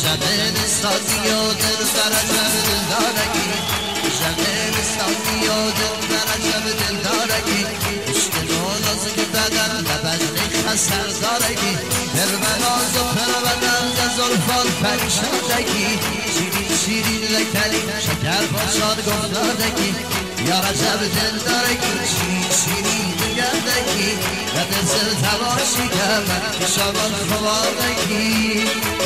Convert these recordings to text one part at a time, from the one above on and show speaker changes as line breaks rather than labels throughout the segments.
جنن سازی و دل برجب دل دارگی جنن سازی و دل برجب دل دارگی عشق نولاز که بدن لبجنی خسر دارگی پروناز و پرونم زلفان پریشاندگی شیرین شیرین لکلی شکر باشان گفتاردگی یا رجب دل دارگی شیرین شیرین دگردگی و دل تماشی کرد شبان خواردگی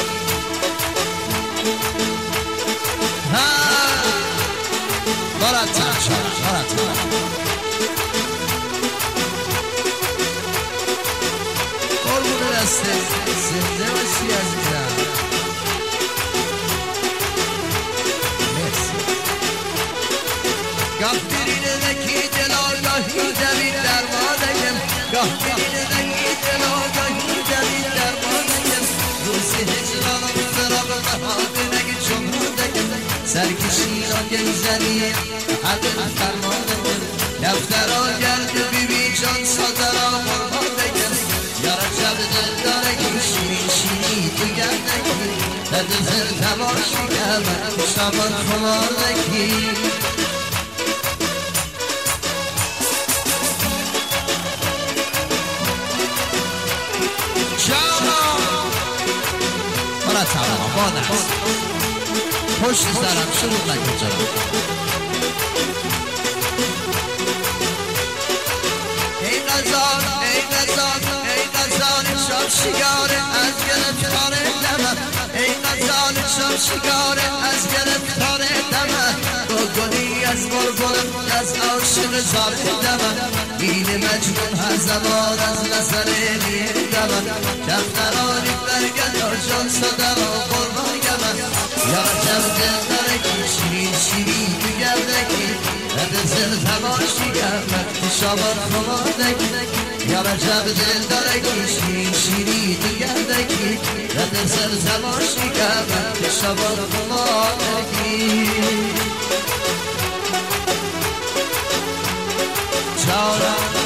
مرتب شد مرتب قربون دسته زنده باشی عزیزم گاه برینه نکی دلاگاهی دوید درمانیم گاه برینه نکی دلاگاهی دوید درمانیم روزی هجرانم فراغ بهاده نگی چمردگیم سرکشی را گلزنی حقل فرمانیم دفترا گرد بی بی جان سادرا مرمانیم یا رجب دل دارگی شیرین شیرین تو گردگی دل تماشی کرد شبان خماردگی مرتب با دست پشت سرم شروع نکن جانم ای غزال ای غزال ای غزال شب شگاره از گرفتار دمم ای غزال شب شگاره از گرفتار دمم گلی از بلبلم از عاشق زار دمم این مجنون هر زمان از نظر میدمم دفترانی برگرد جان صدر و قربان گمم یا رجب دل دارگی شیرین شیرین تو گردگی رد زل تماشی گردد شبان خماردگی یا رجب دل دارگی شیرین شیرین تو گردگی رد زل تماشی گردد شبان خماردگی جانم